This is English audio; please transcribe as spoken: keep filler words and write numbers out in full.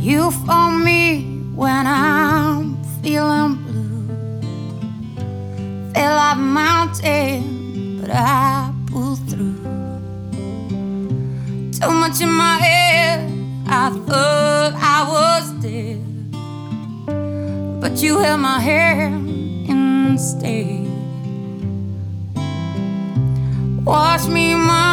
You for me when I'm feeling blue. Feel like a mountain, but I pull through. Too much in my head, I thought I was dead, but you held my hand instead. Watch me, my